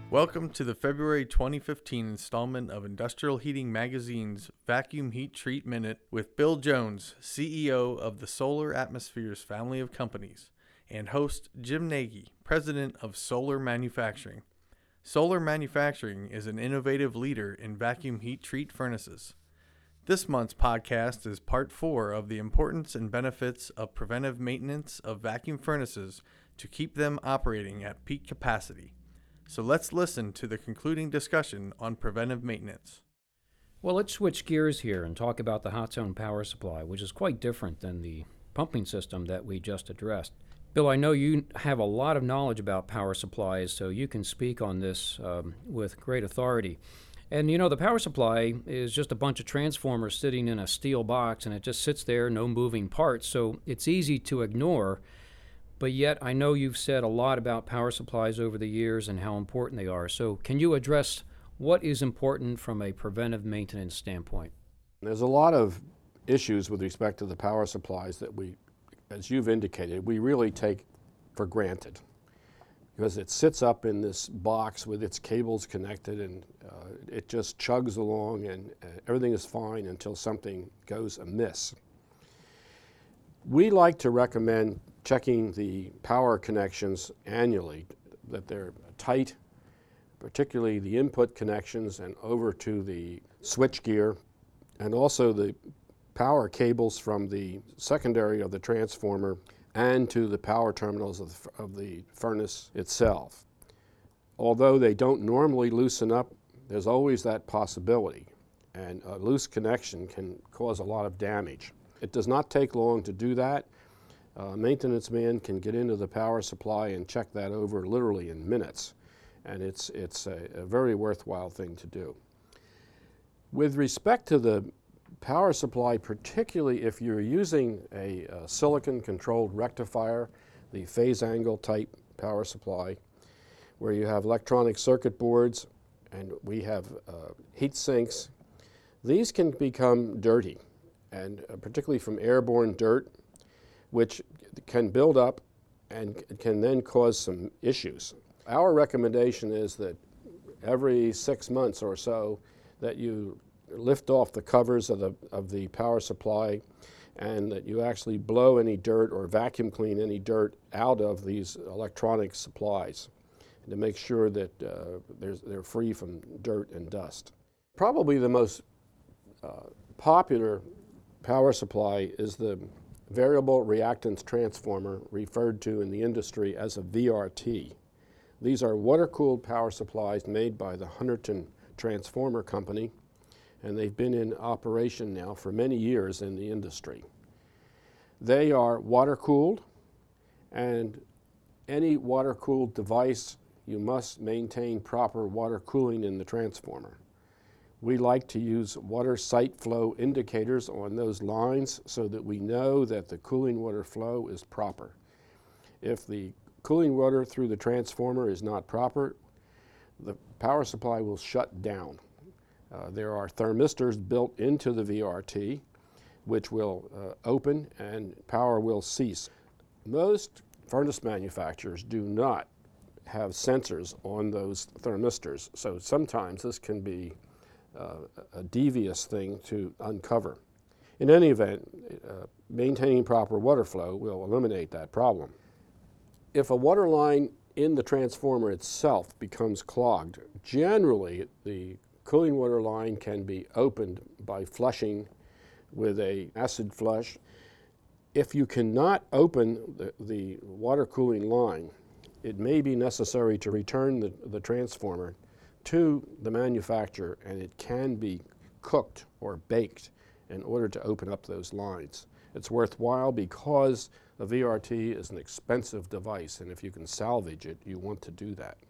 Welcome to the February 2015 installment of Industrial Heating Magazine's Vacuum Heat Treat Minute with Bill Jones, CEO of the Solar Atmospheres family of companies, and host Jim Nagy, president of Solar Manufacturing. Solar Manufacturing is an innovative leader in vacuum heat treat furnaces. This month's podcast is part 4 of the importance and benefits of preventive maintenance of vacuum furnaces to keep them operating at peak capacity. So let's listen to the concluding discussion on preventive maintenance. Well, let's switch gears here and talk about the hot zone power supply, which is quite different than the pumping system that we just addressed. Bill, I know you have a lot of knowledge about power supplies, so you can speak on this with great authority. And you know, the power supply is just a bunch of transformers sitting in a steel box, and it just sits there, no moving parts, so it's easy to ignore. But yet, I know you've said a lot about power supplies over the years and how important they are. So can you address what is important from a preventive maintenance standpoint? There's a lot of issues with respect to the power supplies that we, as you've indicated, we really take for granted. Because it sits up in this box with its cables connected, and it just chugs along, and everything is fine until something goes amiss. We like to recommend checking the power connections annually, that they're tight, particularly the input connections and over to the switch gear, and also the power cables from the secondary of the transformer and to the power terminals of the furnace itself. Although they don't normally loosen up, there's always that possibility, and a loose connection can cause a lot of damage. It does not take long to do that. A maintenance man can get into the power supply and check that over literally in minutes, and it's a very worthwhile thing to do. With respect to the power supply, particularly if you're using a silicon-controlled rectifier, the phase angle type power supply, where you have electronic circuit boards and we have heat sinks, these can become dirty, and particularly from airborne dirt, which can build up and can then cause some issues. Our recommendation is that every 6 months or so that you lift off the covers of the power supply, and that you actually blow any dirt or vacuum clean any dirt out of these electronic supplies to make sure that they're free from dirt and dust. Probably the most popular power supply is the variable reactance transformer, referred to in the industry as a VRT. These are water-cooled power supplies made by the Hunterton Transformer Company, and they've been in operation now for many years in the industry. They are water-cooled, and any water-cooled device, you must maintain proper water cooling in the transformer. We like to use water site flow indicators on those lines so that we know that the cooling water flow is proper. If the cooling water through the transformer is not proper, the power supply will shut down. There are thermistors built into the VRT which will open and power will cease. Most furnace manufacturers do not have sensors on those thermistors, so sometimes this can be a devious thing to uncover. In any event, maintaining proper water flow will eliminate that problem. If a water line in the transformer itself becomes clogged, generally the cooling water line can be opened by flushing with an acid flush. If you cannot open the water cooling line, it may be necessary to return the transformer to the manufacturer, and it can be cooked or baked in order to open up those lines. It's worthwhile because a VRT is an expensive device, and if you can salvage it, you want to do that.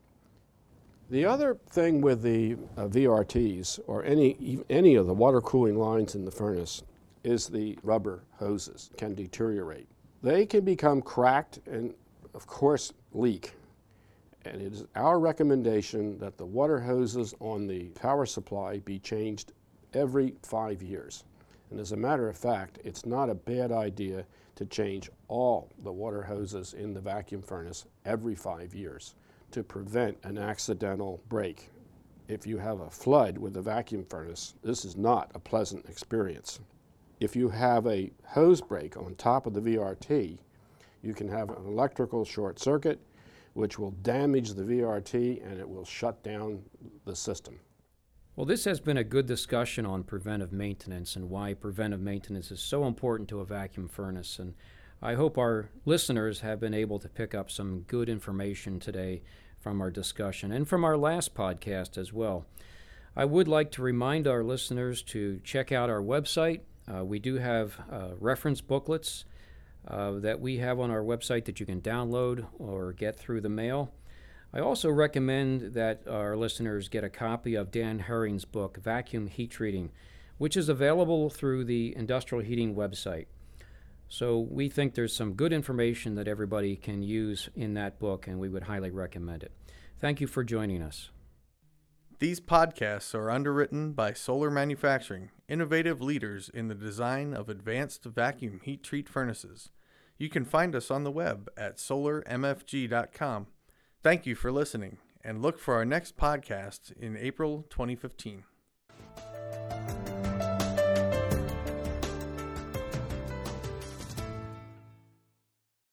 The other thing with the VRTs, or any of the water cooling lines in the furnace, is the rubber hoses can deteriorate. They can become cracked and, of course, leak. And it is our recommendation that the water hoses on the power supply be changed every 5 years. And as a matter of fact, it's not a bad idea to change all the water hoses in the vacuum furnace every 5 years to prevent an accidental break. If you have a flood with a vacuum furnace, this is not a pleasant experience. If you have a hose break on top of the VRT, you can have an electrical short circuit, which will damage the VRT and it will shut down the system. Well, this has been a good discussion on preventive maintenance and why preventive maintenance is so important to a vacuum furnace. And I hope our listeners have been able to pick up some good information today from our discussion and from our last podcast as well. I would like to remind our listeners to check out our website. We do have reference booklets that we have on our website that you can download or get through the mail. I also recommend that our listeners get a copy of Dan Herring's book, Vacuum Heat Treating, which is available through the Industrial Heating website. So we think there's some good information that everybody can use in that book, and we would highly recommend it. Thank you for joining us. These podcasts are underwritten by Solar Manufacturing, innovative leaders in the design of advanced vacuum heat treat furnaces. You can find us on the web at solarmfg.com. Thank you for listening, and look for our next podcast in April 2015.